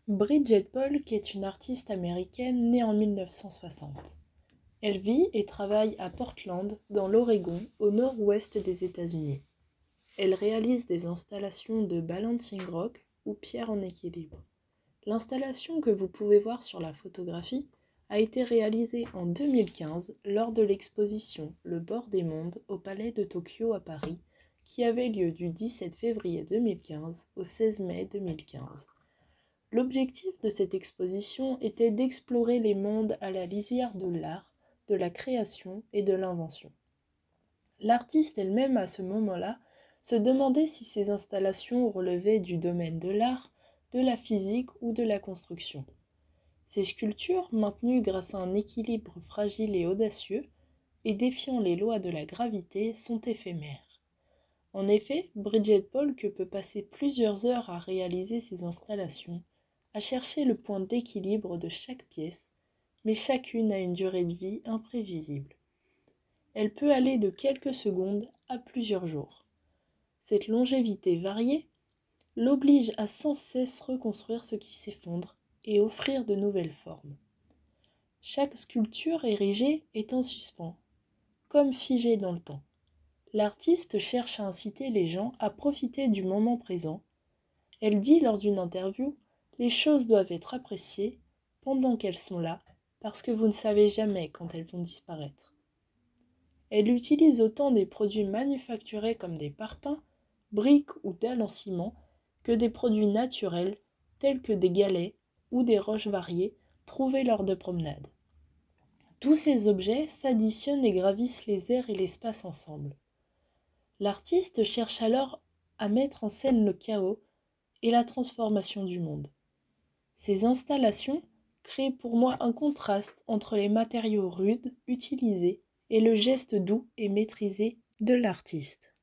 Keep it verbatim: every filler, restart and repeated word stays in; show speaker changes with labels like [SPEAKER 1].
[SPEAKER 1] Bridget Polk est une artiste américaine née en mille neuf cent soixante. Elle vit et travaille à Portland, dans l'Oregon, au nord-ouest des États-Unis. Elle réalise des installations de balancing rock ou pierre en équilibre. L'installation que vous pouvez voir sur la photographie a été réalisée en deux mille quinze lors de l'exposition Le bord des mondes au Palais de Tokyo à Paris, qui avait lieu du dix-sept février deux mille quinze au seize mai deux mille quinze. L'objectif de cette exposition était d'explorer les mondes à la lisière de l'art, de la création et de l'invention. L'artiste elle-même, à ce moment-là, se demandait si ses installations relevaient du domaine de l'art, de la physique ou de la construction. Ces sculptures, maintenues grâce à un équilibre fragile et audacieux, et défiant les lois de la gravité, sont éphémères. En effet, Bridget Polk peut passer plusieurs heures à réaliser ses installations, à chercher le point d'équilibre de chaque pièce, mais chacune a une durée de vie imprévisible. Elle peut aller de quelques secondes à plusieurs jours. Cette longévité variée l'oblige à sans cesse reconstruire ce qui s'effondre et offrir de nouvelles formes. Chaque sculpture érigée est en suspens, comme figée dans le temps. L'artiste cherche à inciter les gens à profiter du moment présent. Elle dit lors d'une interview: les choses doivent être appréciées pendant qu'elles sont là, parce que vous ne savez jamais quand elles vont disparaître. Elle utilise autant des produits manufacturés comme des parpaings, briques ou dalles en ciment que des produits naturels tels que des galets ou des roches variées trouvées lors de promenades. Tous ces objets s'additionnent et gravissent les airs et l'espace ensemble. L'artiste cherche alors à mettre en scène le chaos et la transformation du monde. Ces installations créent pour moi un contraste entre les matériaux rudes utilisés et le geste doux et maîtrisé de l'artiste.